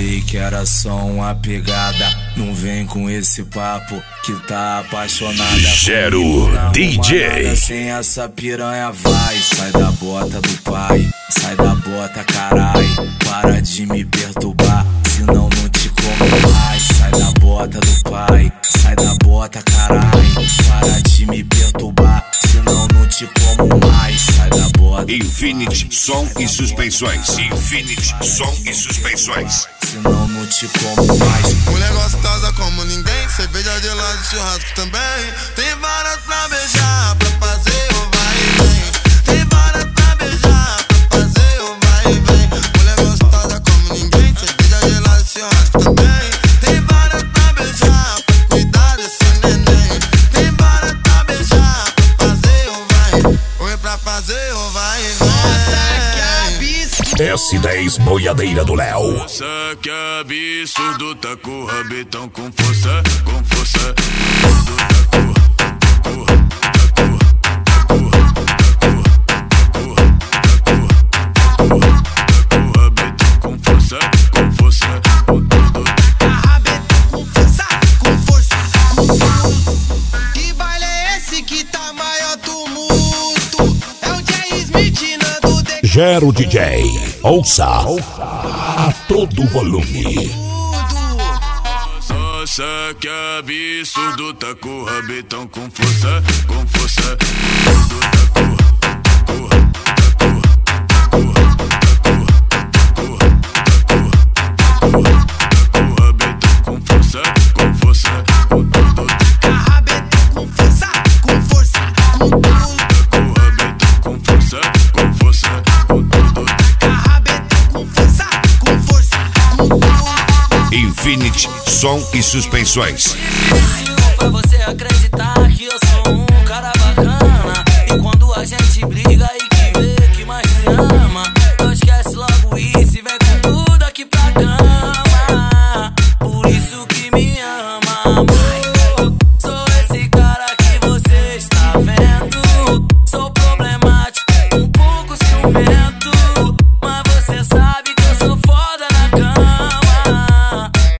falei que era só uma pegada. Não vem com esse papo que tá apaixonada. Gero DJ. Sem essa piranha vai. Sai da bota do pai, sai da bota carai. Para de me perturbar, senão não te como mais. Sai da bota do pai, sai da bota carai. Para de me perturbar, senão não te como mais. Sai da bota. Infinity Som e Suspensões. Infinity Som e Suspensões. Senão não te como mais. Mulher gostosa como ninguém, cerveja de lado e churrasco também. Tem várias pra beijar, pra fazer o vai e vem. Tem várias pra beijar, pra fazer o vai e vem. Mulher gostosa como ninguém, cerveja de lado e churrasco também. Tem várias pra beijar, pra cuidar desse neném. Tem várias pra beijar, pra fazer o vai. Oi, pra fazer o vai e vem. S10 Boiadeira do Léo. Nossa, que absurdo, tá com o rabetão com força, com força. Que baile é esse que tá maior tumulto? É o Jay Smith nando de Gero DJ. Ouça a todo volume. Nossa, que absurdo, tá com o rabetão com força, com força. Infinity Som e Suspensões. Pra você acreditar que